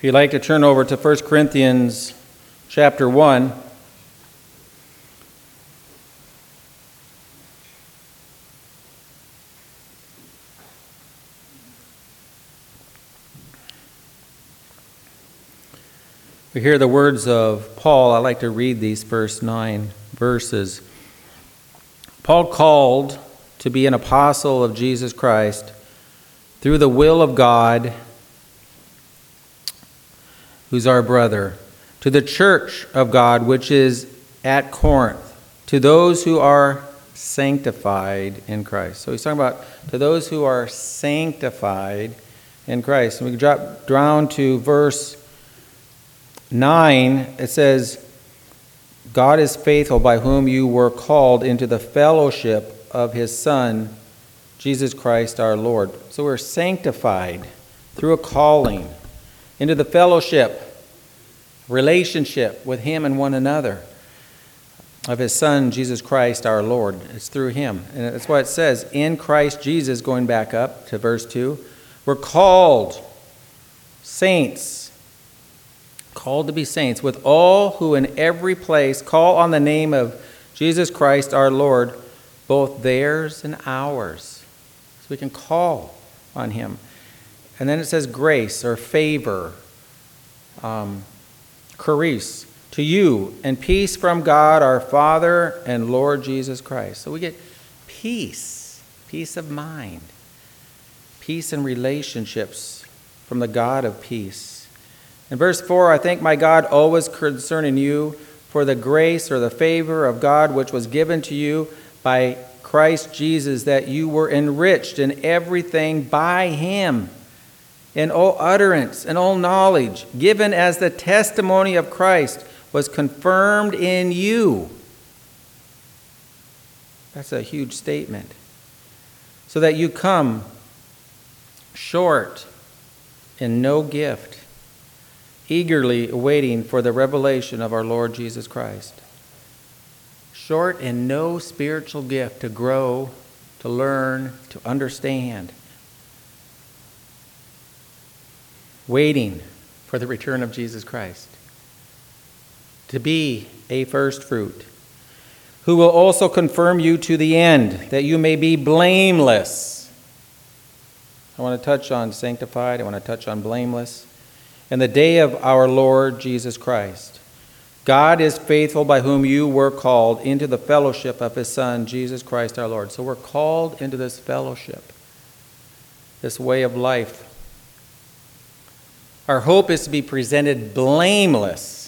If you'd like to turn over to 1 Corinthians chapter 1. We hear the words of Paul. I like to read these first 9 verses. Paul called to be an apostle of Jesus Christ through the will of God, who's our brother, to the church of God which is at Corinth, to those who are sanctified in Christ. So he's talking about to those who are sanctified in Christ. And we can drop down to verse 9. It says, God is faithful, by whom you were called into the fellowship of his Son, Jesus Christ our Lord. So we're sanctified through a calling into the fellowship, relationship with him and one another of his Son, Jesus Christ our Lord. It's through him. And that's why it says, in Christ Jesus, going back up to verse 2, we're called saints, called to be saints, with all who in every place call on the name of Jesus Christ our Lord, both theirs and ours. So we can call on him. And then it says grace or favor, charis, to you, and peace from God our Father and Lord Jesus Christ. So we get peace of mind, peace in relationships from the God of peace. In verse 4, I thank my God always concerning you for the grace or the favor of God which was given to you by Christ Jesus, that you were enriched in everything by him, in all utterance and all knowledge, given as the testimony of Christ was confirmed in you. That's a huge statement. So that you come short in no gift, eagerly awaiting for the revelation of our Lord Jesus Christ. Short in no spiritual gift to grow, to learn, to understand. Waiting for the return of Jesus Christ. To be a first fruit, who will also confirm you to the end, that you may be blameless. I want to touch on sanctified. I want to touch on blameless. In the day of our Lord Jesus Christ. God is faithful, by whom you were called into the fellowship of his Son, Jesus Christ our Lord. So we're called into this fellowship, this way of life. Our hope is to be presented blameless.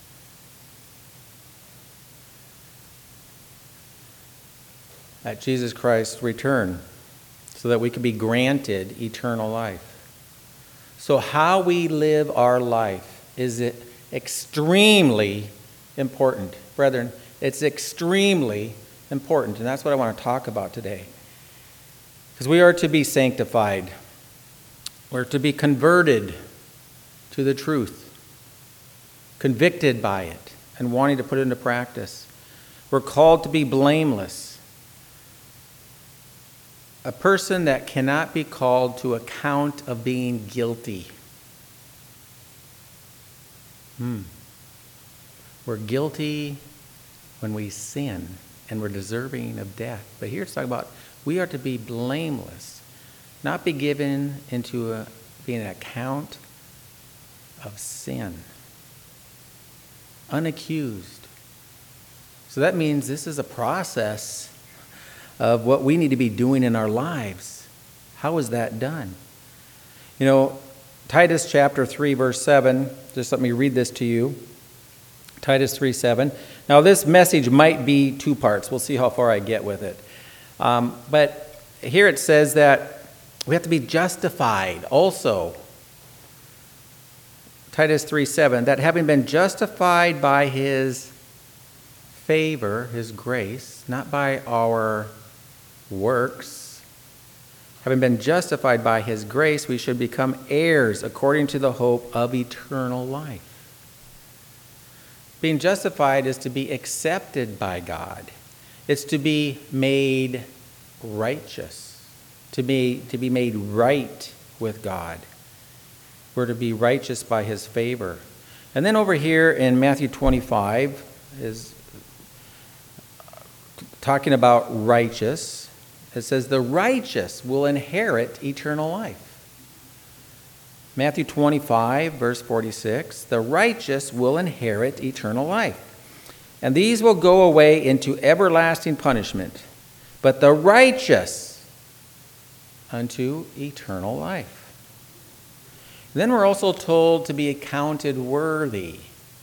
At Jesus Christ's return, so that we can be granted eternal life. So how we live our life is extremely important. Brethren, it's extremely important, and that's what I want to talk about today. Because we are to be sanctified. We're to be converted to the truth, convicted by it, and wanting to put it into practice. We're called to be blameless. A person that cannot be called to account of being guilty. We're guilty when we sin, and we're deserving of death. But here it's talking about we are to be blameless, not be given into being an account of sin. Unaccused. So that means this is a process of what we need to be doing in our lives. How is that done? You know, Titus chapter 3, verse 7, just let me read this to you. Titus 3:7. Now this message might be 2 parts. We'll see how far I get with it. But here it says that we have to be justified also. Titus 3:7, that having been justified by his favor, his grace, not by our works, having been justified by his grace, we should become heirs according to the hope of eternal life. Being justified is to be accepted by God. It's to be made righteous, to be made right with God. We're to be righteous by his favor. And then over here in Matthew 25 is talking about righteous. It says, the righteous will inherit eternal life. Matthew 25, verse 46, the righteous will inherit eternal life. And these will go away into everlasting punishment, but the righteous unto eternal life. Then we're also told to be accounted worthy.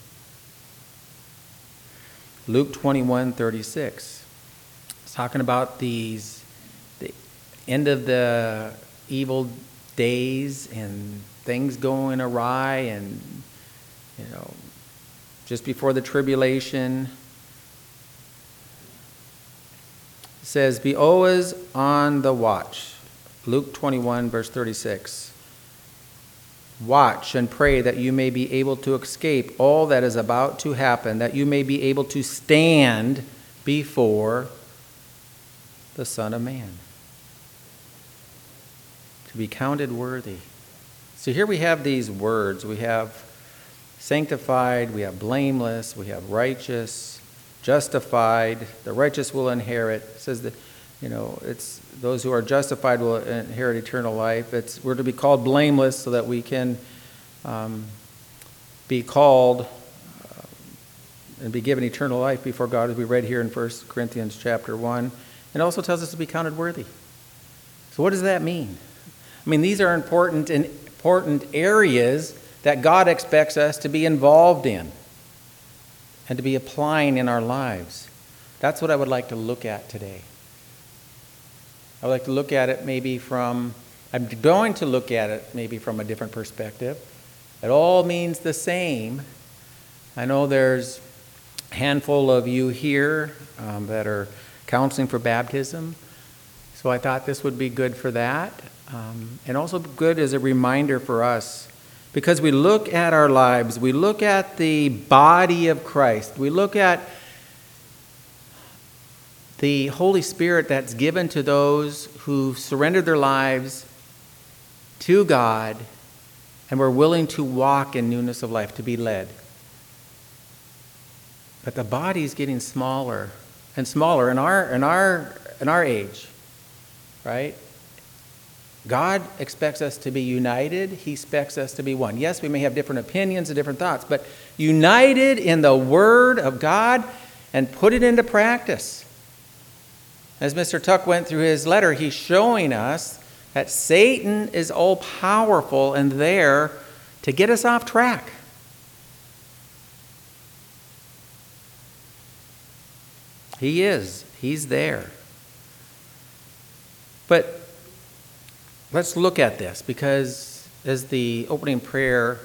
Luke 21:36. It's talking about the end of the evil days and things going awry, and just before the tribulation. It says, be always on the watch. Luke 21, verse 36. Watch and pray that you may be able to escape all that is about to happen, that you may be able to stand before the Son of Man. To be counted worthy. So here we have these words. We have sanctified, we have blameless, we have righteous, justified. The righteous will inherit. It says that, it's those who are justified will inherit eternal life. We're to be called blameless so that we can be called and be given eternal life before God, as we read here in 1 Corinthians chapter 1. It also tells us to be counted worthy. So what does that mean? I mean, these are important areas that God expects us to be involved in and to be applying in our lives. That's what I would like to look at today. I would like to look at it I'm going to look at it maybe from a different perspective. It all means the same. I know there's a handful of you here that are counseling for baptism, so I thought this would be good for that. And also good as a reminder for us, because we look at our lives, we look at the body of Christ, we look at the Holy Spirit that's given to those who surrendered their lives to God and were willing to walk in newness of life, to be led. But the body's getting smaller and smaller in our age, right? God expects us to be united. He expects us to be one. Yes, we may have different opinions and different thoughts, but united in the Word of God and put it into practice. As Mr. Tuck went through his letter, he's showing us that Satan is all-powerful and there to get us off track. He is. He's there. But let's look at this, because as the opening prayer,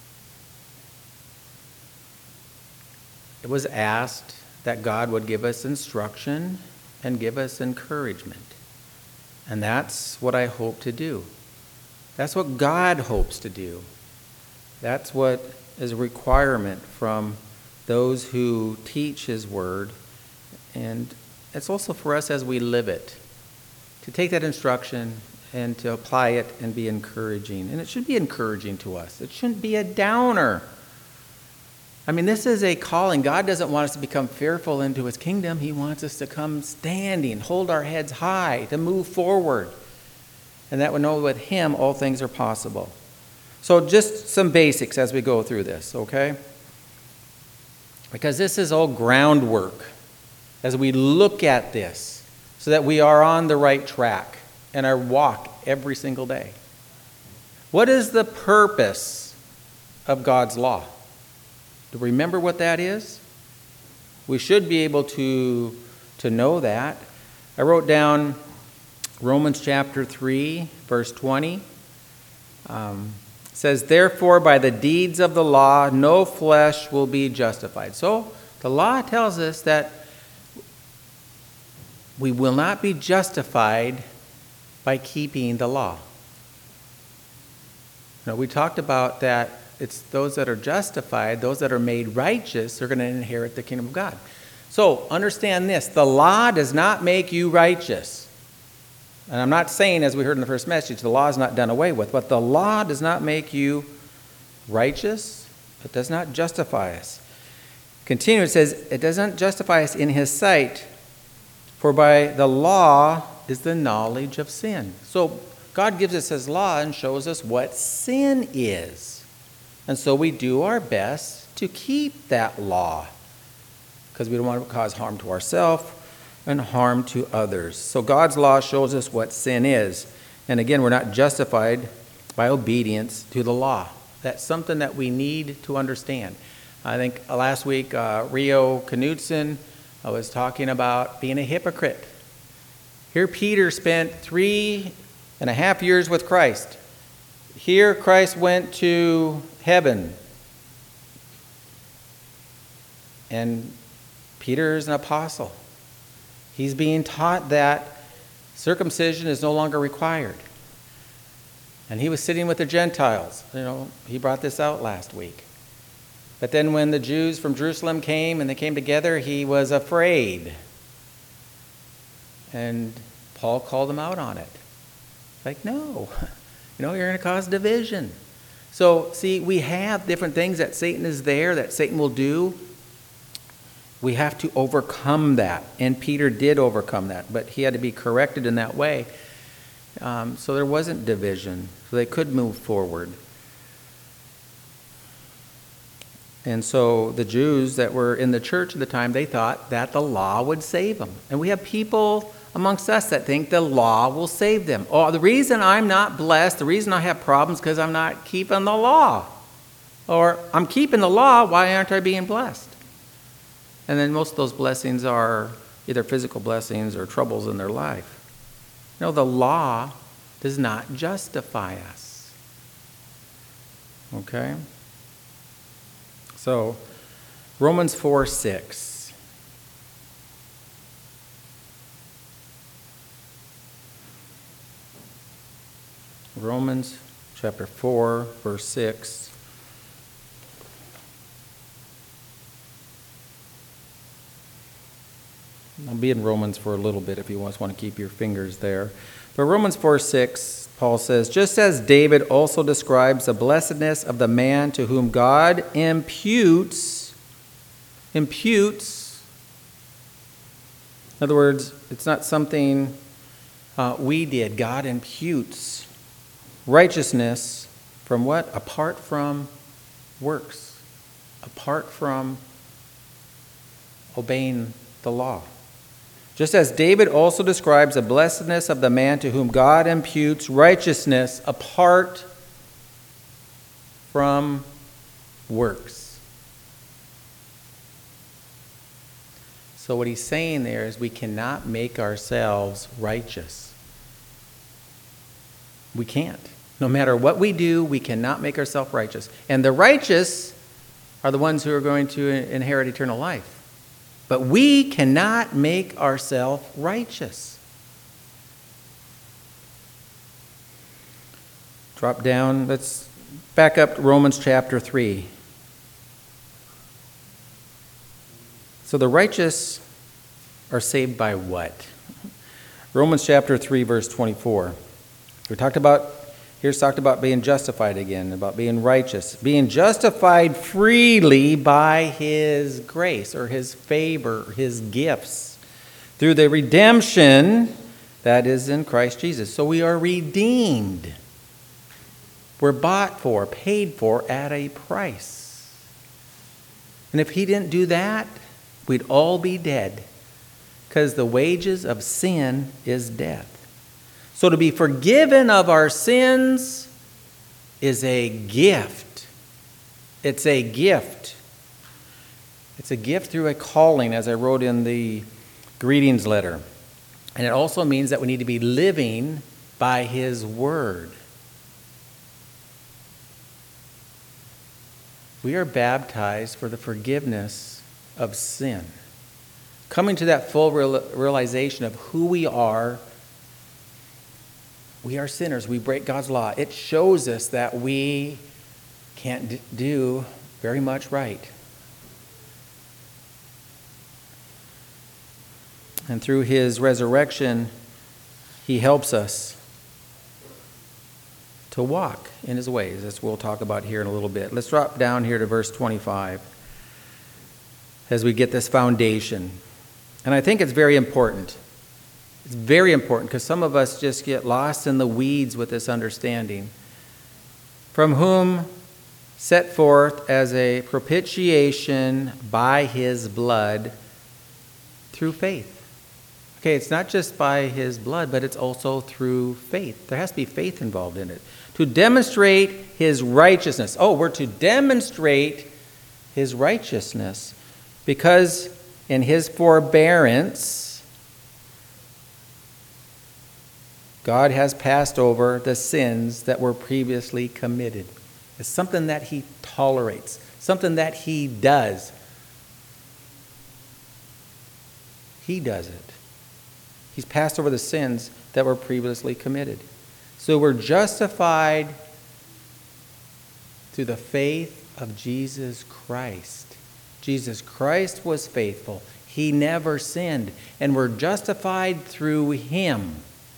it was asked that God would give us instruction and give us encouragement. And that's what I hope to do. That's what God hopes to do. That's what is a requirement from those who teach His Word. And it's also for us as we live it, to take that instruction and to apply it and be encouraging. And it should be encouraging to us. It shouldn't be a downer. I mean, this is a calling. God doesn't want us to become fearful into His kingdom. He wants us to come standing, hold our heads high, to move forward. And that we know with Him all things are possible. So just some basics as we go through this, okay? Because this is all groundwork as we look at this so that we are on the right track in our walk every single day. What is the purpose of God's law? Do we remember what that is? We should be able to know that. I wrote down Romans chapter 3, verse 20. It says, therefore, by the deeds of the law, no flesh will be justified. So the law tells us that we will not be justified by keeping the law. Now, we talked about that. It's those that are justified, those that are made righteous, are going to inherit the kingdom of God. So understand this. The law does not make you righteous. And I'm not saying, as we heard in the first message, the law is not done away with, but the law does not make you righteous. It does not justify us. Continue, it says, it doesn't justify us in his sight, for by the law is the knowledge of sin. So God gives us his law and shows us what sin is. And so we do our best to keep that law because we don't want to cause harm to ourselves and harm to others. So God's law shows us what sin is. And again, we're not justified by obedience to the law. That's something that we need to understand. I think last week, Rio Knudsen was talking about being a hypocrite. Here Peter spent 3.5 years with Christ. Here Christ went to heaven. And Peter is an apostle. He's being taught that circumcision is no longer required. And he was sitting with the Gentiles. He brought this out last week. But then when the Jews from Jerusalem came and they came together, he was afraid. And Paul called him out on it. Like, no, you're going to cause division. So, see, we have different things that Satan is there, that Satan will do. We have to overcome that. And Peter did overcome that, but he had to be corrected in that way. So there wasn't division. So they could move forward. And so the Jews that were in the church at the time, they thought that the law would save them. And we have people amongst us that think the law will save them. Oh, the reason I'm not blessed, the reason I have problems, because I'm not keeping the law. Or I'm keeping the law, why aren't I being blessed? And then most of those blessings are either physical blessings or troubles in their life. The law does not justify us. Okay? So, Romans 4:6. Romans chapter 4, verse 6. I'll be in Romans for a little bit if you just want to keep your fingers there. But Romans 4:6, Paul says, just as David also describes the blessedness of the man to whom God imputes. In other words, it's not something we did. God imputes righteousness from what? Apart from works. Apart from obeying the law. Just as David also describes the blessedness of the man to whom God imputes righteousness apart from works. So what he's saying there is we cannot make ourselves righteous. We can't. No matter what we do, we cannot make ourselves righteous. And the righteous are the ones who are going to inherit eternal life. But we cannot make ourselves righteous. Drop down. Let's back up to Romans chapter 3. So the righteous are saved by what? Romans chapter 3, verse 24. Here's talked about being justified again, about being righteous. Being justified freely by his grace or his favor, his gifts, through the redemption that is in Christ Jesus. So we are redeemed. We're bought for, paid for at a price. And if he didn't do that, we'd all be dead. Because the wages of sin is death. So to be forgiven of our sins is a gift. It's a gift. It's a gift through a calling, as I wrote in the greetings letter. And it also means that we need to be living by his word. We are baptized for the forgiveness of sin. Coming to that full realization of who we are. We are sinners. We break God's law. It shows us that we can't do very much right. And through his resurrection, He helps us to walk in his ways, as we'll talk about here in a little bit. Let's drop down here to verse 25 as we get this foundation. And I think it's very important. It's very important because some of us just get lost in the weeds with this understanding. From whom set forth as a propitiation by his blood through faith. Okay, it's not just by his blood, but it's also through faith. There has to be faith involved in it. To demonstrate his righteousness. Oh, we're to demonstrate his righteousness because in his forbearance, God has passed over the sins that were previously committed. It's something that he tolerates, something that he does. He does it. He's passed over the sins that were previously committed. So we're justified through the faith of Jesus Christ. Jesus Christ was faithful. He never sinned. And we're justified through him.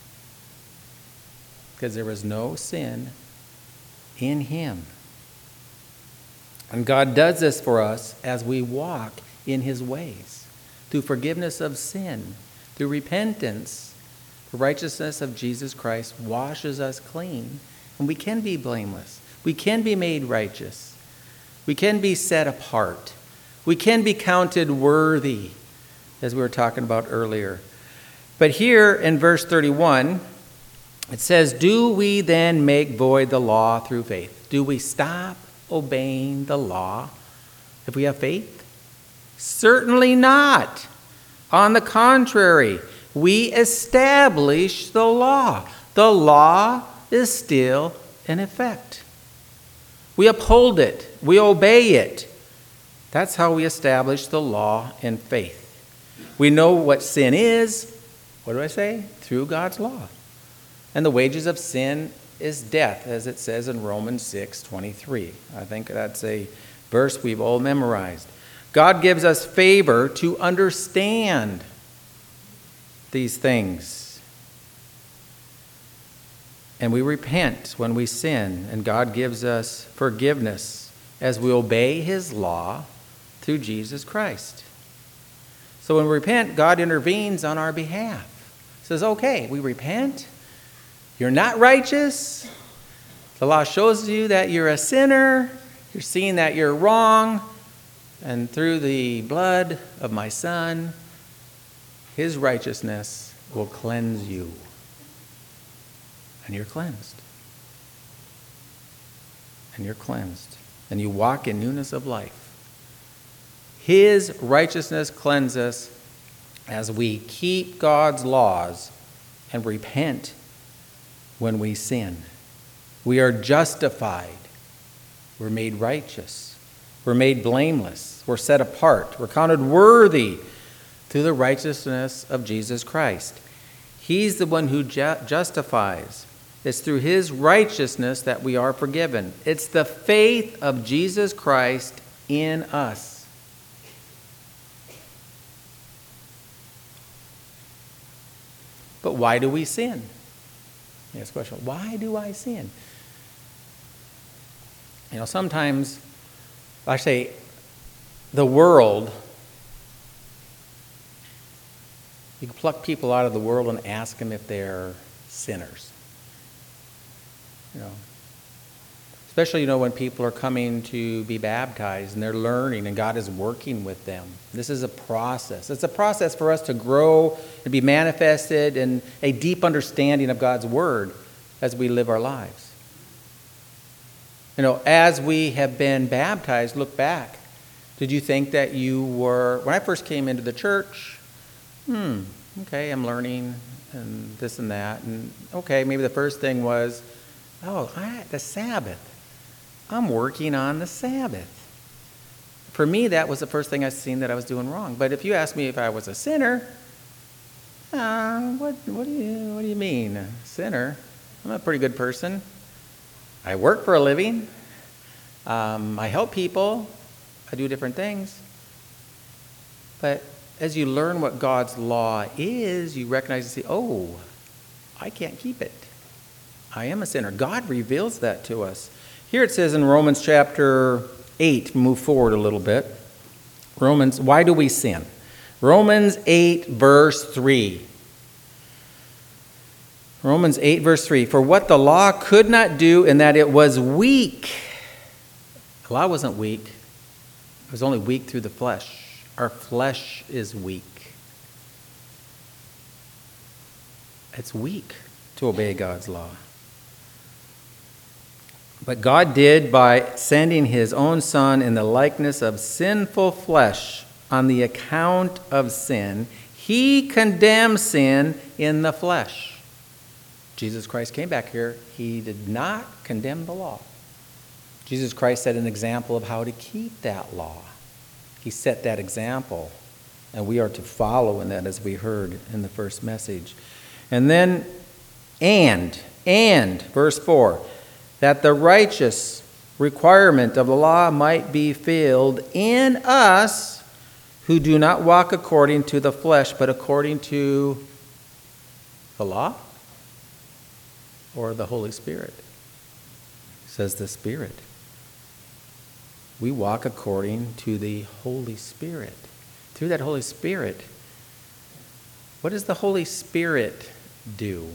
Because there was no sin in him. And God does this for us as we walk in his ways. Through forgiveness of sin. Through repentance. The righteousness of Jesus Christ washes us clean, and we can be blameless. We can be made righteous. We can be set apart. We can be counted worthy, as we were talking about earlier. But here in verse 31, it says, do we then make void the law through faith? Do we stop obeying the law if we have faith? Certainly not. On the contrary, we establish the law. The law is still in effect. We uphold it. We obey it. That's how we establish the law in faith. We know what sin is. What do I say? Through God's law. And the wages of sin is death, as it says in Romans 6:23. I think that's a verse we've all memorized. God gives us favor to understand these things. And we repent when we sin, and God gives us forgiveness as we obey his law through Jesus Christ. So when we repent, God intervenes on our behalf. He says, okay, we repent. You're not righteous. The law shows you that you're a sinner. You're seeing that you're wrong. And through the blood of my Son, his righteousness will cleanse you. And you're cleansed. And you're cleansed. And you walk in newness of life. His righteousness cleanses us as we keep God's laws and repent when we sin. We are justified. We're made righteous. We're made blameless. We're set apart. We're counted worthy through the righteousness of Jesus Christ. He's the one who justifies. It's through his righteousness that we are forgiven. It's the faith of Jesus Christ in us. But why do we sin? Next question. Why do I sin? Sometimes I say the world, you can pluck people out of the world and ask them if they're sinners. Especially, when people are coming to be baptized and they're learning and God is working with them. This is a process. It's a process for us to grow and be manifested in a deep understanding of God's word as we live our lives. As we have been baptized, look back. Did you think that you were, when I first came into the church, okay, I'm learning and this and that. And okay, maybe the first thing was, the Sabbath. I'm working on the Sabbath. For me, that was the first thing I seen that I was doing wrong. But if you ask me if I was a sinner, what do you mean, a sinner? I'm a pretty good person. I work for a living. I help people. I do different things. But as you learn what God's law is, you recognize and see, I can't keep it. I am a sinner. God reveals that to us. Here it says in Romans chapter 8, move forward a little bit. Why do we sin? Romans 8, verse 3. Romans 8, verse 3. For what the law could not do in that it was weak. The law wasn't weak. It was only weak through the flesh. Our flesh is weak. It's weak to obey God's law. But God did by sending his own Son in the likeness of sinful flesh on the account of sin. He condemned sin in the flesh. Jesus Christ came back here. He did not condemn the law. Jesus Christ set an example of how to keep that law. He set that example, and we are to follow in that, as we heard in the first message. And then, verse 4, that the righteous requirement of the law might be filled in us who do not walk according to the flesh, but according to the law or the Holy Spirit. Says the Spirit. We walk according to the Holy Spirit. Through that Holy Spirit, what does the Holy Spirit do?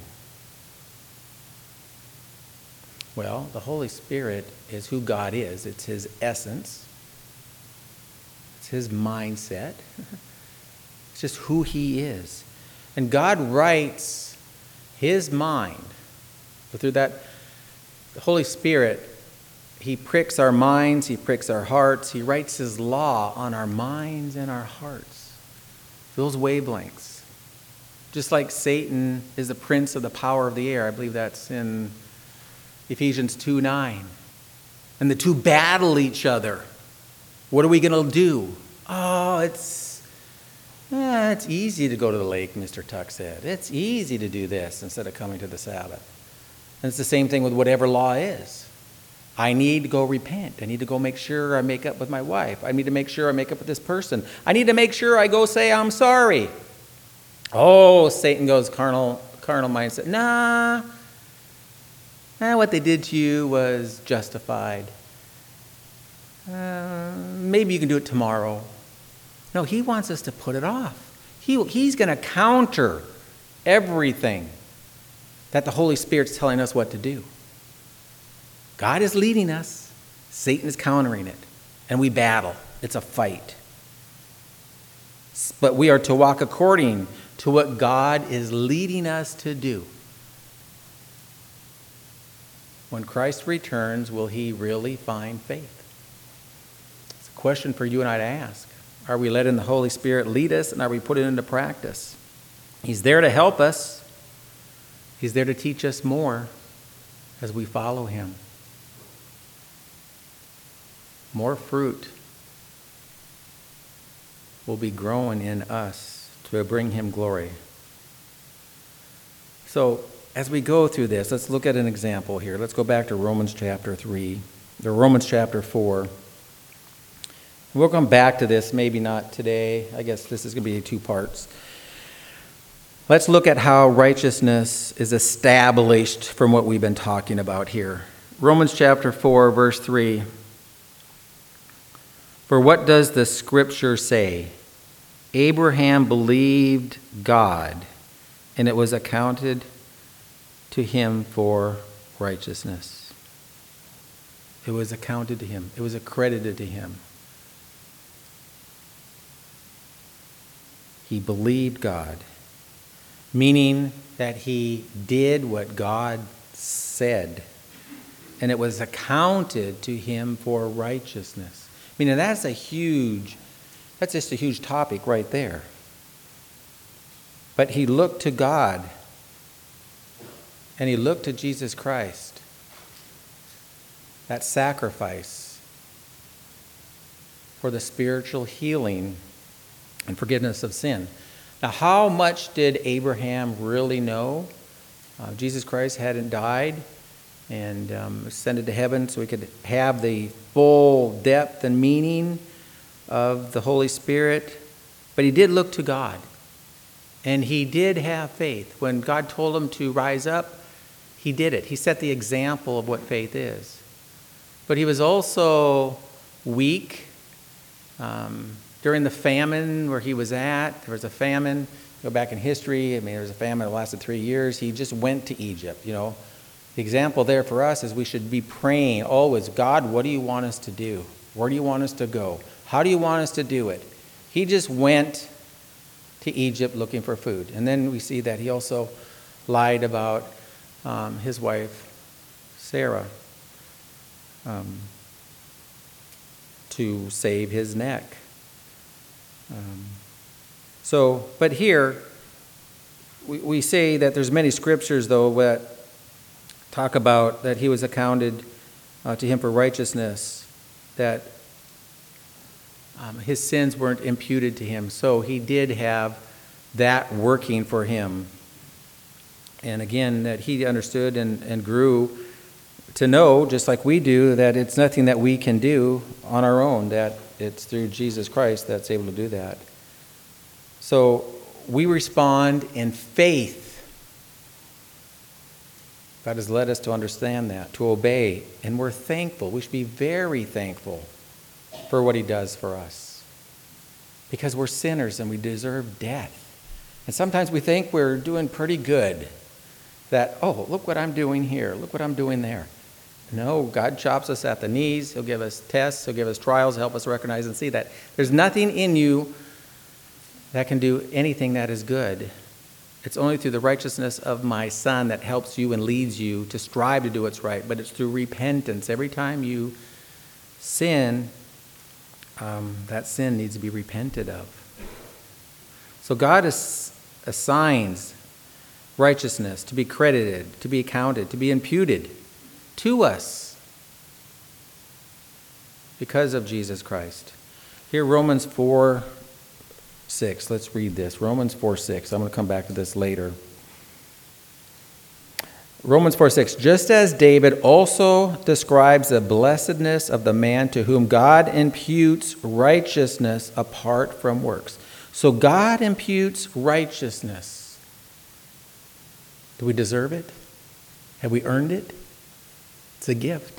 Well, the Holy Spirit is who God is. It's his essence. It's his mindset. It's just who he is. And God writes his mind. But through that, the Holy Spirit, he pricks our minds, he pricks our hearts, he writes his law on our minds and our hearts. Those wavelengths. Just like Satan is the prince of the power of the air. I believe that's in Ephesians 2:9. And the two battle each other. What are we going to do? Oh, it's easy to go to the lake, Mr. Tuck said. It's easy to do this instead of coming to the Sabbath. And it's the same thing with whatever law is. I need to go repent. I need to go make sure I make up with my wife. I need to make sure I make up with this person. I need to make sure I go say I'm sorry. Oh, Satan goes carnal mindset. Nah, what they did to you was justified. Maybe you can do it tomorrow. No, he wants us to put it off. He's going to counter everything that the Holy Spirit's telling us what to do. God is leading us. Satan is countering it. And we battle. It's a fight. But we are to walk according to what God is leading us to do. When Christ returns, will he really find faith? It's a question for you and I to ask. Are we letting the Holy Spirit lead us, and are we putting it into practice? He's there to help us. He's there to teach us more as we follow him. More fruit will be growing in us to bring him glory. So, as we go through this, let's look at an example here. Let's go back to Romans chapter 3, or Romans chapter 4. We'll come back to this, maybe not today. I guess this is going to be 2 parts. Let's look at how righteousness is established from what we've been talking about here. Romans chapter 4, verse 3. For what does the scripture say? Abraham believed God, and it was accounted to him for righteousness. It was accounted to him. It was accredited to him. He believed God, meaning that he did what God said, and it was accounted to him for righteousness. Meaning that's just a huge topic right there. But he looked to God, and he looked to Jesus Christ, that sacrifice for the spiritual healing and forgiveness of sin. Now, how much did Abraham really know? Jesus Christ hadn't died and ascended to heaven so he could have the full depth and meaning of the Holy Spirit. But he did look to God. And he did have faith. When God told him to rise up, he did it. He set the example of what faith is. But he was also weak. During the famine where he was at, there was a famine. Go back in history, there was a famine that lasted 3 years. He just went to Egypt, The example there for us is we should be praying always, God, what do you want us to do? Where do you want us to go? How do you want us to do it? He just went to Egypt looking for food. And then we see that he also lied about his wife, Sarah, to save his neck. But here, we say that there's many scriptures, though, that talk about that he was accounted to him for righteousness, that his sins weren't imputed to him. So he did have that working for him. And again, that he understood and grew to know, just like we do, that it's nothing that we can do on our own, that it's through Jesus Christ that's able to do that. So we respond in faith. God has led us to understand that, to obey, and we're thankful. We should be very thankful for what he does for us, because we're sinners and we deserve death. And sometimes we think we're doing pretty good, that, oh, look what I'm doing here, look what I'm doing there. No, God chops us at the knees. He'll give us tests, he'll give us trials, help us recognize and see that there's nothing in you that can do anything that is good. It's only through the righteousness of my Son that helps you and leads you to strive to do what's right. But it's through repentance. Every time you sin, that sin needs to be repented of. So God assigns righteousness to be credited, to be accounted, to be imputed to us because of Jesus Christ. Here, Romans 4:6. Let's read this. Romans 4:6. I'm going to come back to this later. Romans 4:6. Just as David also describes the blessedness of the man to whom God imputes righteousness apart from works. So God imputes righteousness. Do we deserve it? Have we earned it? It's a gift.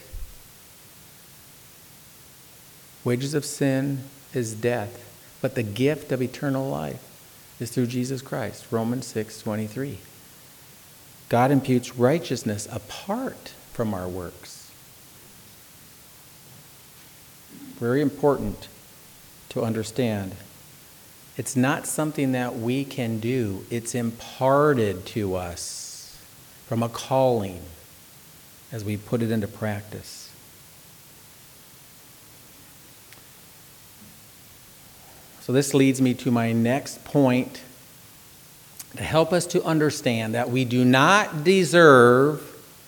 Wages of sin is death, but the gift of eternal life is through Jesus Christ. Romans 6:23. God imputes righteousness apart from our works. Very important to understand. It's not something that we can do. It's imparted to us from a calling as we put it into practice. So this leads me to my next point, to help us to understand that we do not deserve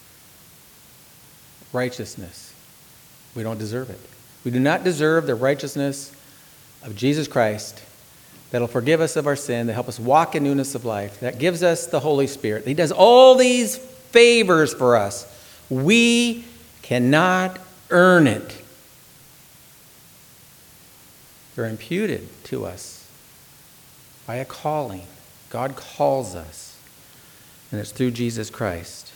righteousness. We don't deserve it. We do not deserve the righteousness of Jesus Christ that will forgive us of our sin, that help us walk in newness of life, that gives us the Holy Spirit. He does all these favors for us. We cannot earn it. They're imputed to us by a calling. God calls us, and it's through Jesus Christ.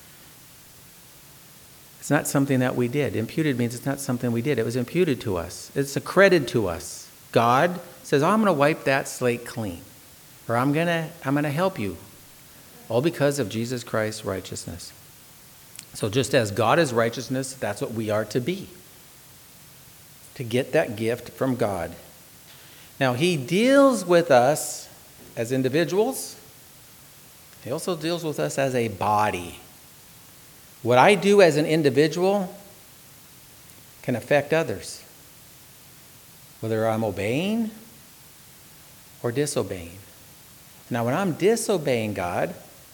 It's not something that we did. Imputed means it's not something we did. It was imputed to us. It's accredited to us. God says, oh, I'm going to wipe that slate clean, or I'm going to help you, all because of Jesus Christ's righteousness. So just as God is righteousness, that's what we are to be, to get that gift from God. Now, he deals with us as individuals. He also deals with us as a body. What I do as an individual can affect others, whether I'm obeying or disobeying. Now, when I'm disobeying God,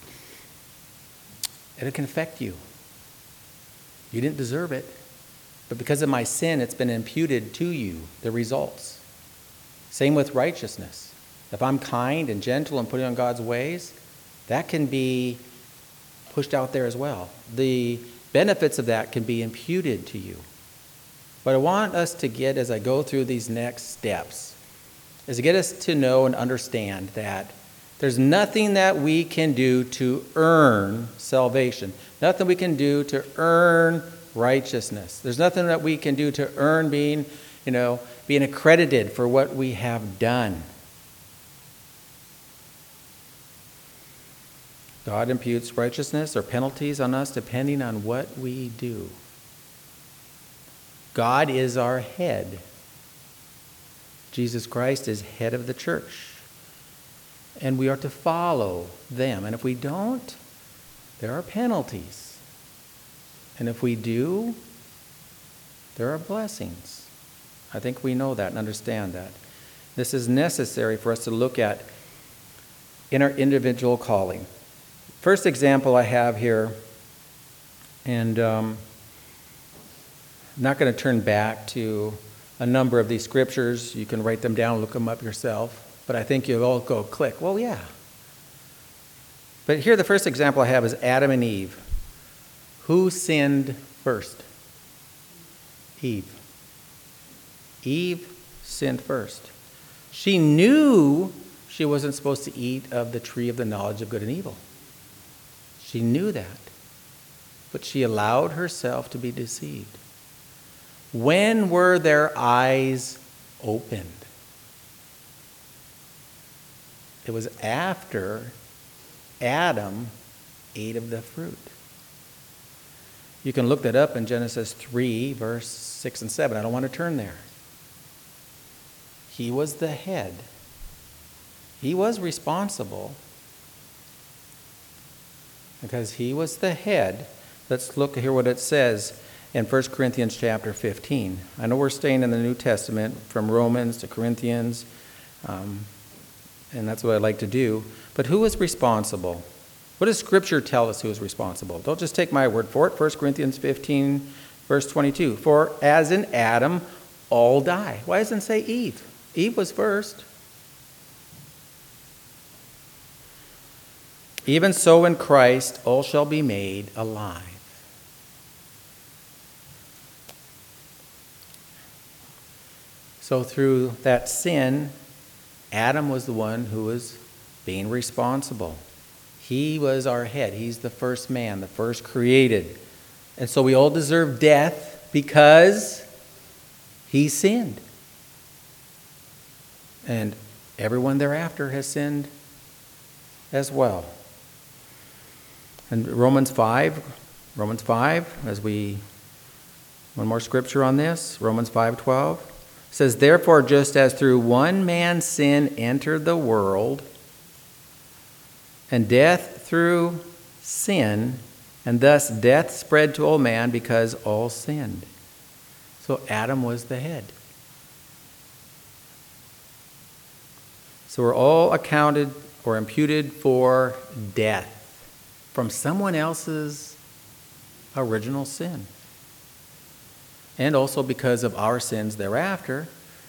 it can affect you. You didn't deserve it, but because of my sin, it's been imputed to you, the results. Same with righteousness. If I'm kind and gentle and putting on God's ways, that can be pushed out there as well. The benefits of that can be imputed to you. What I want us to get as I go through these next steps is to get us to know and understand that There's nothing that we can do to earn salvation. Nothing we can do to earn righteousness. There's nothing that we can do to earn being accredited for what we have done. God imputes righteousness or penalties on us depending on what we do. God is our head. Jesus Christ is head of the church. And we are to follow them. And if we don't, there are penalties. And if we do, there are blessings. I think we know that and understand that. This is necessary for us to look at in our individual calling. First example I have here, and I'm not going to turn back to a number of these scriptures. You can write them down, look them up yourself. But I think you'll all go click. Well, yeah. But here the first example I have is Adam and Eve. Who sinned first? Eve. Eve sinned first. She knew she wasn't supposed to eat of the tree of the knowledge of good and evil. She knew that. But she allowed herself to be deceived. When were their eyes opened? It was after Adam ate of the fruit. You can look that up in Genesis 3, verse 6 and 7. I don't want to turn there. He was the head. He was responsible because he was the head. Let's look here what it says in 1 Corinthians chapter 15. I know we're staying in the New Testament from Romans to Corinthians, and that's what I like to do. But who is responsible? What does Scripture tell us who is responsible? Don't just take my word for it. 1 Corinthians 15, verse 22. For as in Adam, all die. Why doesn't it say Eve? Eve was first. Even so in Christ, all shall be made alive. So through that sin, Adam was the one who was being responsible. He was our head. He's the first man, the first created. And so we all deserve death because he sinned. And everyone thereafter has sinned as well. And Romans 5, one more scripture on this, Romans 5:12, says, therefore, just as through one man's sin entered the world, and death through sin, and thus death spread to all man because all sinned. So Adam was the head. So we're all accounted or imputed for death from someone else's original sin. And also because of our sins thereafter.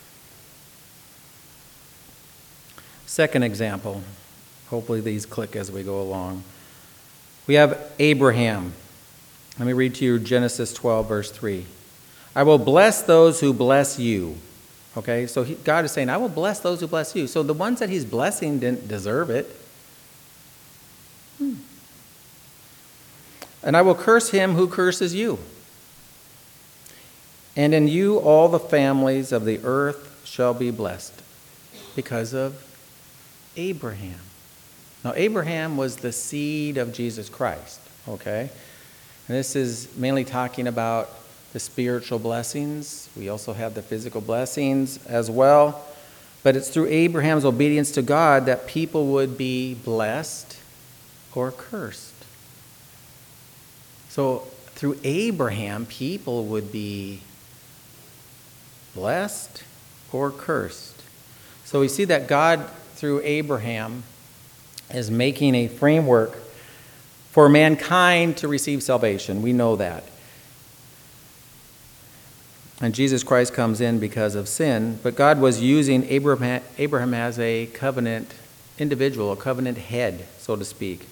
Second example. Hopefully these click as we go along. We have Abraham. Let me read to you Genesis 12, verse 3. I will bless those who bless you. Okay, so God is saying, I will bless those who bless you. So the ones that he's blessing didn't deserve it. And I will curse him who curses you. And in you all the families of the earth shall be blessed because of Abraham. Now, Abraham was the seed of Jesus Christ, okay? And this is mainly talking about the spiritual blessings. We also have the physical blessings as well. But it's through Abraham's obedience to God that people would be blessed or cursed. So through Abraham, people would be blessed or cursed. So we see that God, through Abraham, is making a framework for mankind to receive salvation. We know that. And Jesus Christ comes in because of sin, but God was using Abraham as a covenant individual, a covenant head, so to speak.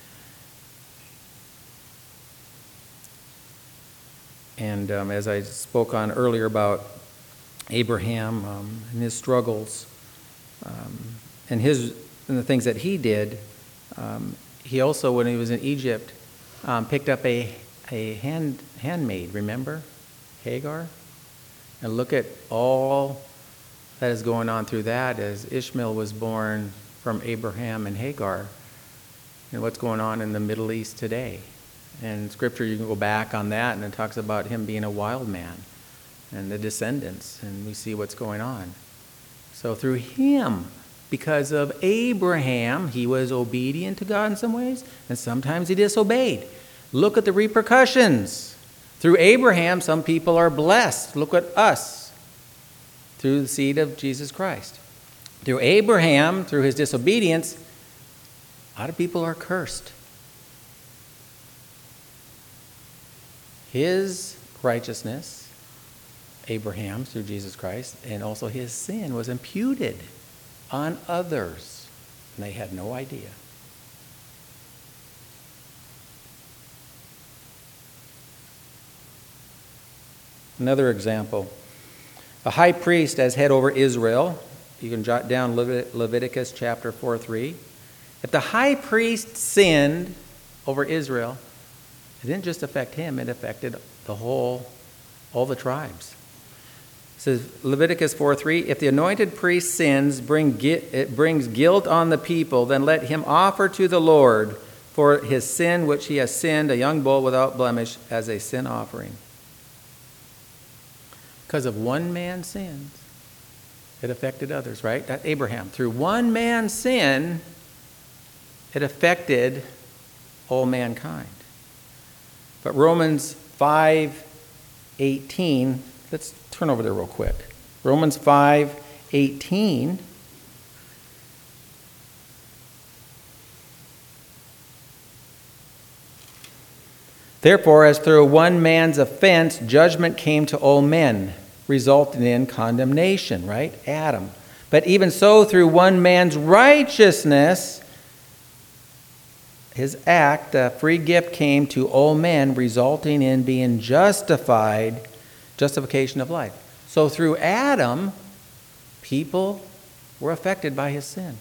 And as I spoke on earlier about Abraham and his struggles, and and the things that he did, he also, when he was in Egypt, picked up a handmaid, remember? Hagar? And look at all that is going on through that as Ishmael was born from Abraham and Hagar, and what's going on in the Middle East today. And Scripture, you can go back on that, and it talks about him being a wild man and the descendants, and we see what's going on. So through him, because of Abraham, he was obedient to God in some ways, and sometimes he disobeyed. Look at the repercussions. Through Abraham, some people are blessed. Look at us, through the seed of Jesus Christ. Through Abraham, through his disobedience, a lot of people are cursed. His righteousness, Abraham, through Jesus Christ, and also his sin was imputed on others, and they had no idea. Another example, a high priest as head over Israel. You can jot down Leviticus chapter 4:3. If the high priest sinned over Israel, it didn't just affect him, it affected all the tribes. It says, Leviticus 4:3, if the anointed priest sins, it brings guilt on the people, then let him offer to the Lord for his sin which he has sinned, a young bull without blemish as a sin offering. Because of one man's sins, it affected others, right? That's Abraham. Through one man's sin, it affected all mankind. But Romans 5:18, let's turn over there real quick. Romans 5:18. Therefore, as through one man's offense, judgment came to all men, resulting in condemnation, right? Adam. But even so, through one man's righteousness, his act, a free gift, came to all men, resulting in being justification of life. So through Adam, people were affected by his sin.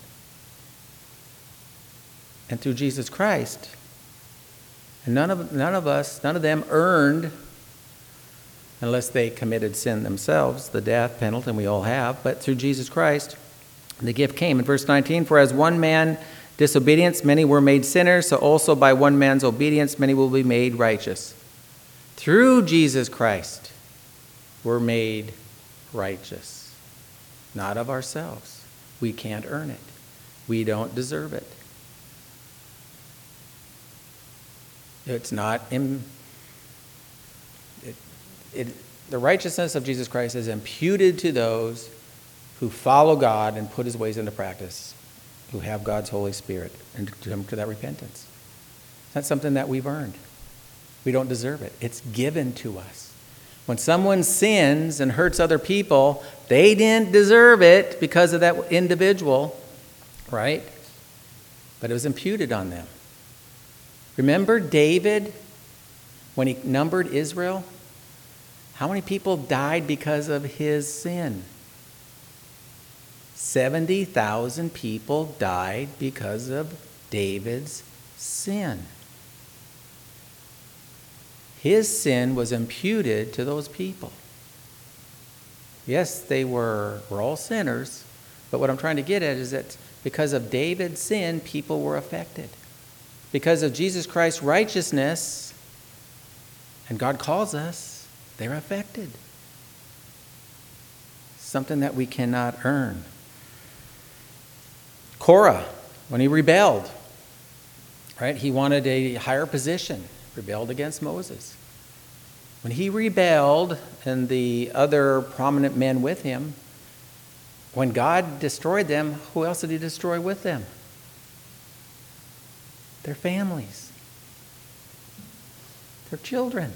And through Jesus Christ, and none of them earned, unless they committed sin themselves, the death penalty, and we all have. But through Jesus Christ, the gift came. In verse 19, for as one man disobedience, many were made sinners, so also by one man's obedience, many will be made righteous. Through Jesus Christ, we're made righteous. Not of ourselves. We can't earn it. We don't deserve it. It's not the righteousness of Jesus Christ is imputed to those who follow God and put his ways into practice, who have God's Holy Spirit and to come to that repentance. It's not something that we've earned. We don't deserve it. It's given to us. When someone sins and hurts other people, they didn't deserve it because of that individual, right? But it was imputed on them. Remember David, when he numbered Israel? How many people died because of his sin? 70,000 people died because of David's sin. His sin was imputed to those people. Yes, we're all sinners, but what I'm trying to get at is that because of David's sin, people were affected. Because of Jesus Christ's righteousness, and God calls us, they're affected. Something that we cannot earn. Korah, when he rebelled, right? He wanted a higher position, rebelled against Moses. When he rebelled, and the other prominent men with him, when God destroyed them, who else did he destroy with them? Their families, their children.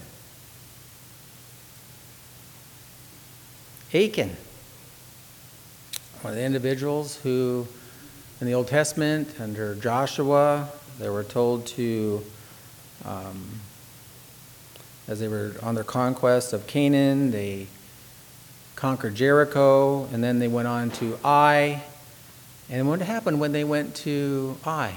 Achan, one of the individuals who, in the Old Testament, under Joshua, they were told to, as they were on their conquest of Canaan, they conquered Jericho, and then they went on to Ai, And what happened when they went to Ai?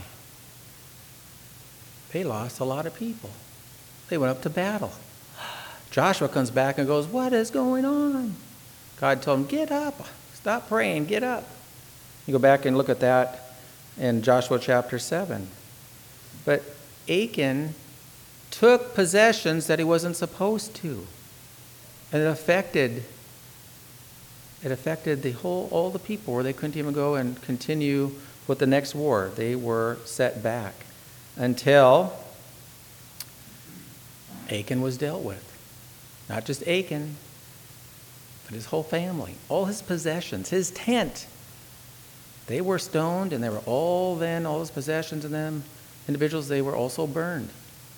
They lost a lot of people. They went up to battle. Joshua comes back and goes, what is going on? God told him, get up. Stop praying. Get up. You go back and look at that in Joshua chapter 7. But Achan took possessions that he wasn't supposed to. And it affected all the people where they couldn't even go and continue with the next war. They were set back until Achan was dealt with. Not just Achan, but his whole family, all his possessions, his tent. They were stoned, and they were all his possessions and them individuals, they were also burned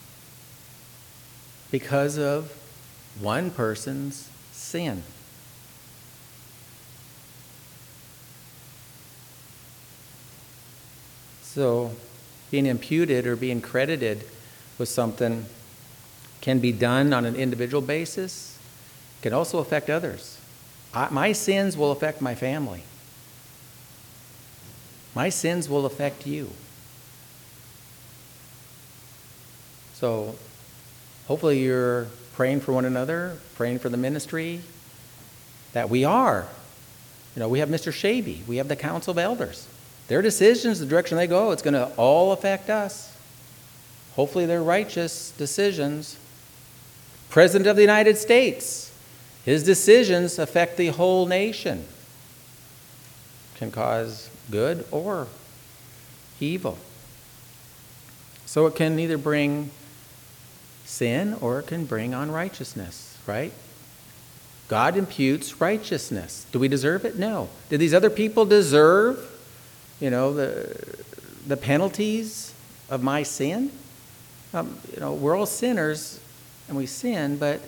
because of one person's sin. So being imputed or being credited with something can be done on an individual basis. It can also affect others. My sins will affect my family. My sins will affect you. So hopefully you're praying for one another, praying for the ministry that we are. We have Mr. Shaby. We have the Council of Elders. Their decisions, the direction they go, it's going to all affect us. Hopefully they're righteous decisions. President of the United States, his decisions affect the whole nation. Can cause good or evil. So it can either bring sin or it can bring unrighteousness, right? God imputes righteousness. Do we deserve it? No. Did these other people deserve, the penalties of my sin? We're all sinners and we sin, but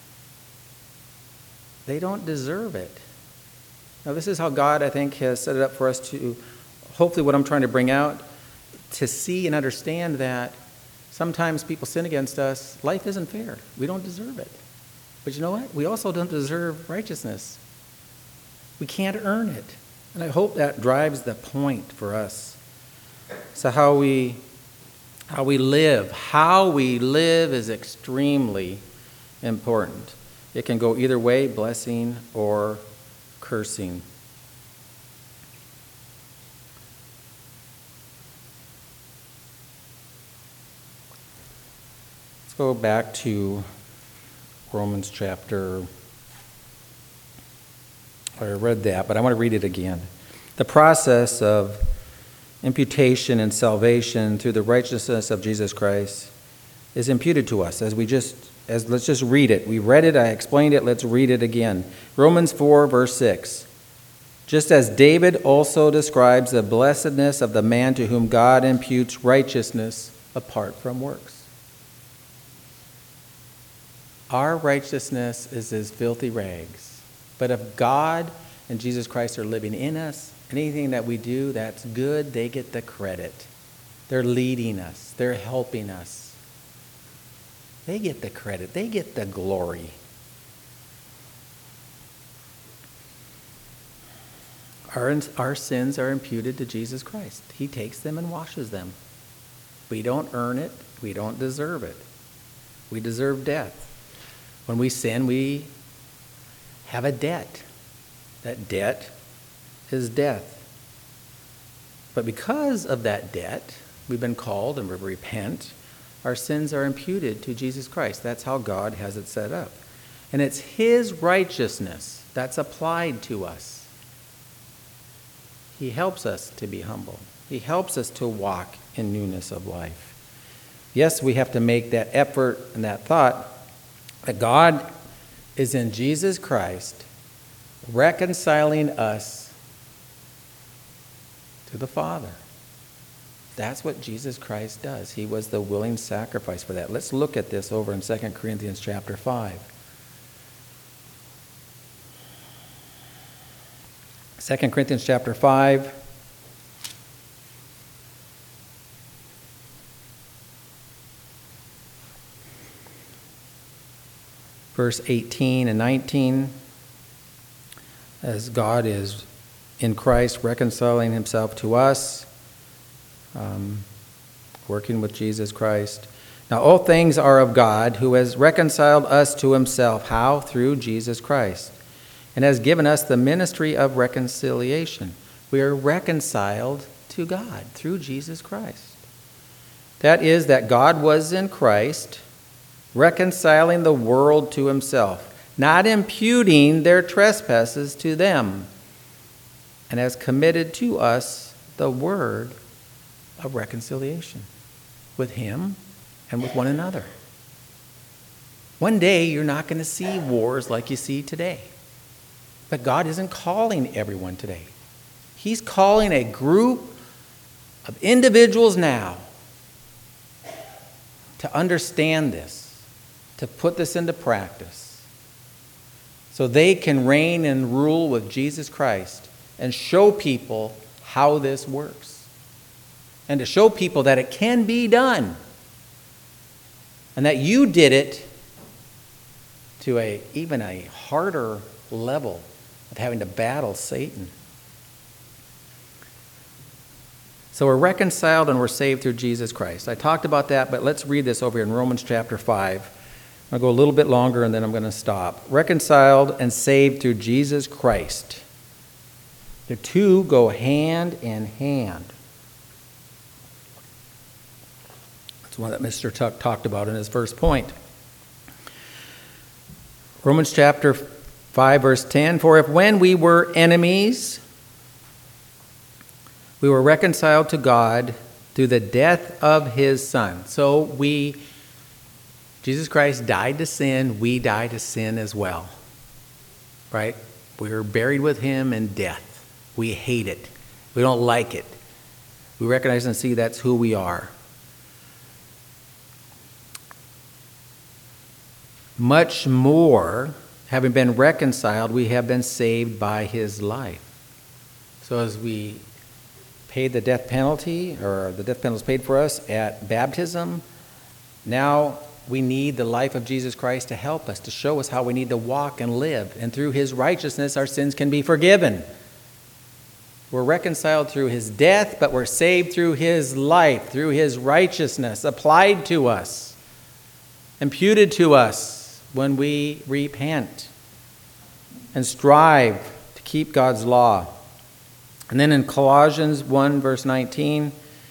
they don't deserve it. Now, this is how God, I think, has set it up for us to, hopefully what I'm trying to bring out, to see and understand that sometimes people sin against us. Life isn't fair. We don't deserve it. But you know what? We also don't deserve righteousness. We can't earn it. And I hope that drives the point for us. So how we live is extremely important. It can go either way, blessing or cursing. Let's go back to Romans chapter. I read that, but I want to read it again. The process of imputation and salvation through the righteousness of Jesus Christ is imputed to us let's just read it. We read it, I explained it, let's read it again. Romans 4, verse 6. Just as David also describes the blessedness of the man to whom God imputes righteousness apart from works. Our righteousness is as filthy rags. But if God and Jesus Christ are living in us, anything that we do that's good, they get the credit. They're leading us. They're helping us. They get the credit. They get the glory. Our sins are imputed to Jesus Christ. He takes them and washes them. We don't earn it. We don't deserve it. We deserve death. When we sin, we have a debt. That debt is death. But because of that debt, we've been called and we repent. Our sins are imputed to Jesus Christ. That's how God has it set up. And it's His righteousness that's applied to us. He helps us to be humble. He helps us to walk in newness of life. Yes, we have to make that effort and that thought that God is in Jesus Christ reconciling us to the Father. That's what Jesus Christ does. He was the willing sacrifice for that. Let's look at this over in 2 Corinthians chapter 5. 2 Corinthians chapter 5. Verse 18 and 19. As God is in Christ, reconciling himself to us, working with Jesus Christ. Now, all things are of God, who has reconciled us to himself. How? Through Jesus Christ, and has given us the ministry of reconciliation. We are reconciled to God through Jesus Christ. That is, that God was in Christ, reconciling the world to himself, not imputing their trespasses to them, and has committed to us the word of reconciliation with him and with one another. One day you're not going to see wars like you see today. But God isn't calling everyone today. He's calling a group of individuals now to understand this, to put this into practice, so they can reign and rule with Jesus Christ and show people how this works, and to show people that it can be done, and that you did it to even a harder level of having to battle Satan. So we're reconciled and we're saved through Jesus Christ. I talked about that, but let's read this over here in Romans chapter 5. I'll go a little bit longer and then I'm going to stop. Reconciled and saved through Jesus Christ. The two go hand in hand. That's one that Mr. Tuck talked about in his first point. Romans chapter 5, verse 10, for if when we were enemies, we were reconciled to God through the death of his Son. So Jesus Christ died to sin, we die to sin as well. Right? We were buried with him in death. We hate it. We don't like it. We recognize and see that's who we are. Much more, having been reconciled, we have been saved by his life. So as we paid the death penalty, or the death penalty was paid for us at baptism, now we need the life of Jesus Christ to help us, to show us how we need to walk and live. And through his righteousness, our sins can be forgiven. We're reconciled through his death, but we're saved through his life, through his righteousness applied to us, imputed to us when we repent and strive to keep God's law. And then in Colossians 1, verse 19,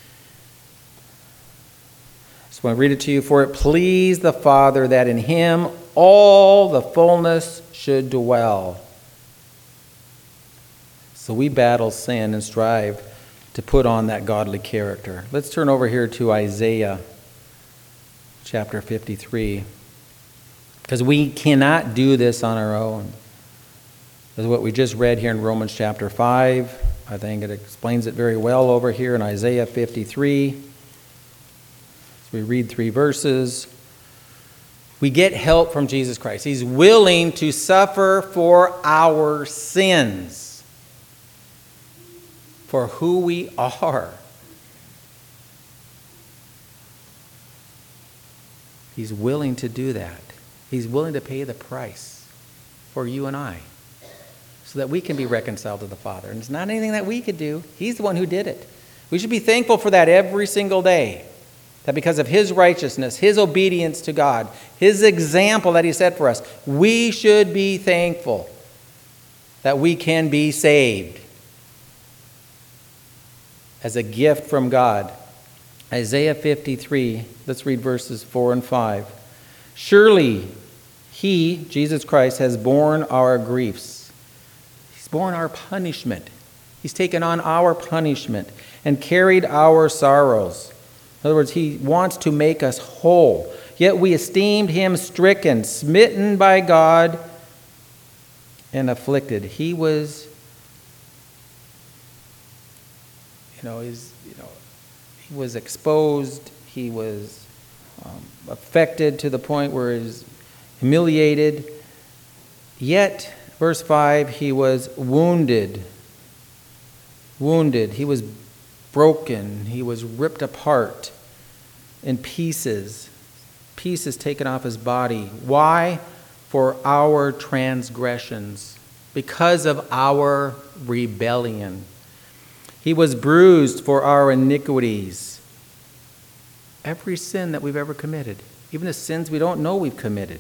so I want to read it to you. For it pleased the Father that in him all the fullness should dwell. So we battle sin and strive to put on that godly character. Let's turn over here to Isaiah chapter 53. Because we cannot do this on our own. This is what we just read here in Romans chapter 5. I think it explains it very well over here in Isaiah 53. As we read 3 verses, we get help from Jesus Christ. He's willing to suffer for our sins, for who we are. He's willing to do that. He's willing to pay the price for you and I so that we can be reconciled to the Father. And it's not anything that we could do. He's the one who did it. We should be thankful for that every single day, that because of his righteousness, his obedience to God, his example that he set for us, we should be thankful that we can be saved as a gift from God. Isaiah 53, let's read verses 4 and 5. Surely he, Jesus Christ, has borne our griefs. He's borne our punishment. He's taken on our punishment and carried our sorrows. In other words, he wants to make us whole. Yet we esteemed him stricken, smitten by God, and afflicted. He was, he was exposed. He was affected to the point where he was humiliated. Yet, verse 5, he was wounded. Wounded. He was broken. He was ripped apart in pieces. Pieces taken off his body. Why? For our transgressions. because of our rebellion. He was bruised for our iniquities. Every sin that we've ever committed, even the sins we don't know we've committed.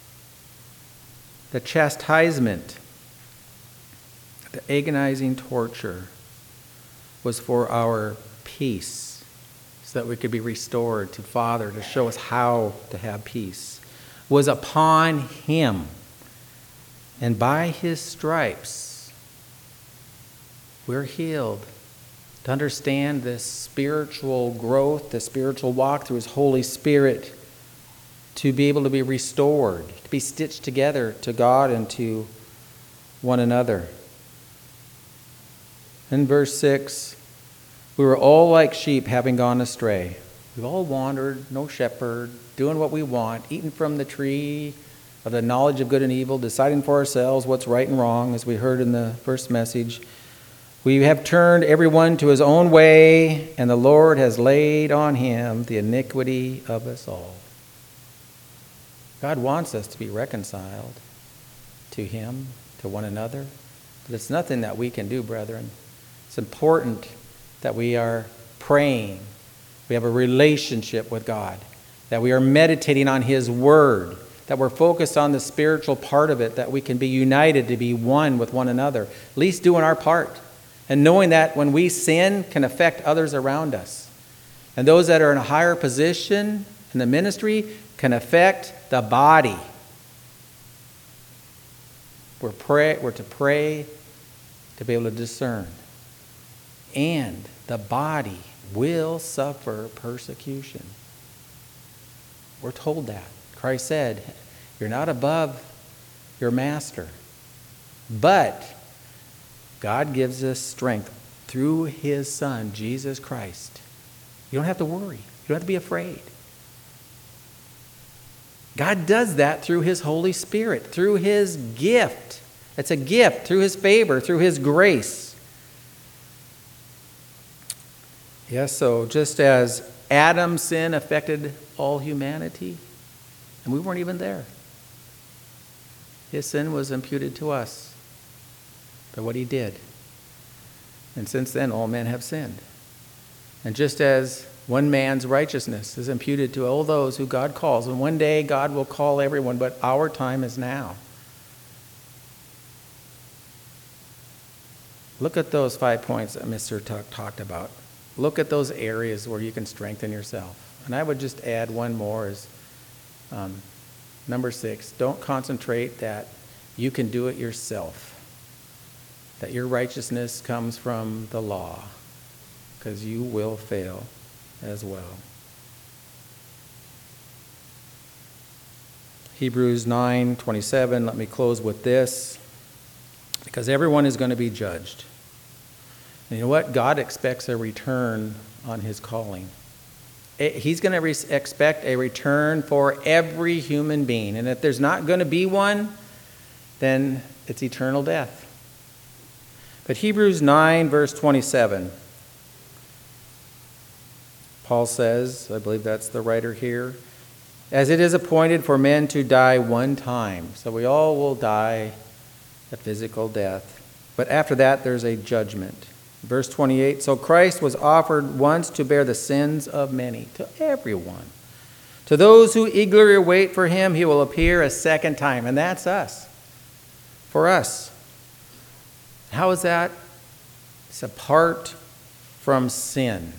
The chastisement, the agonizing torture was for our peace, so that we could be restored to Father, to show us how to have peace, was upon him. And by his stripes, we're healed. To understand this spiritual growth, the spiritual walk through his Holy Spirit, to be able to be restored, to be stitched together to God and to one another. In verse 6, we were all like sheep having gone astray. We've all wandered, no shepherd, doing what we want, eating from the tree of the knowledge of good and evil, deciding for ourselves what's right and wrong, as we heard in the first message. We have turned everyone to his own way, and the Lord has laid on him the iniquity of us all. God wants us to be reconciled to him, to one another, but it's nothing that we can do, brethren. It's important that we are praying, we have a relationship with God, that we are meditating on his word, that we're focused on the spiritual part of it, that we can be united to be one with one another, at least doing our part. And knowing that when we sin can affect others around us. And those that are in a higher position in the ministry can affect the body. We're to pray to be able to discern. And the body will suffer persecution. We're told that. Christ said, you're not above your master. But God gives us strength through his Son, Jesus Christ. You don't have to worry. You don't have to be afraid. God does that through his Holy Spirit, through his gift. It's a gift, through his favor, through his grace. Yes, so just as Adam's sin affected all humanity, and we weren't even there, his sin was imputed to us by what he did. And since then, all men have sinned. And just as one man's righteousness is imputed to all those who God calls, and one day God will call everyone, but our time is now. Look at those 5 points that Mr. Tuck talked about. Look at those areas where you can strengthen yourself. And I would just add one more is number 6. Don't concentrate that you can do it yourself, that your righteousness comes from the law, because you will fail as well. Hebrews 9:27, let me close with this, because everyone is going to be judged. And you know what? God expects a return on his calling. He's going to expect a return for every human being. And if there's not going to be one, then it's eternal death. But Hebrews 9, verse 27, Paul says, I believe that's the writer here, as it is appointed for men to die one time. So we all will die a physical death. But after that, there's a judgment. Verse 28, so Christ was offered once to bear the sins of many, to everyone. To those who eagerly wait for him, he will appear a second time. And that's us. For us. How is that? It's apart from sin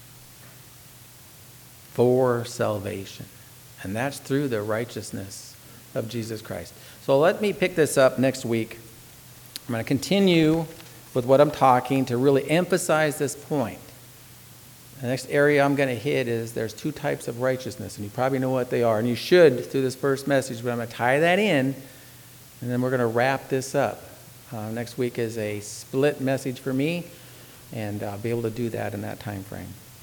for salvation. And that's through the righteousness of Jesus Christ. So let me pick this up next week. I'm going to continue with what I'm talking to really emphasize this point. The next area I'm going to hit is there's 2 types of righteousness, and you probably know what they are. And you should through this first message, but I'm going to tie that in, and then we're going to wrap this up. Next week is a split message for me, and I'll be able to do that in that time frame.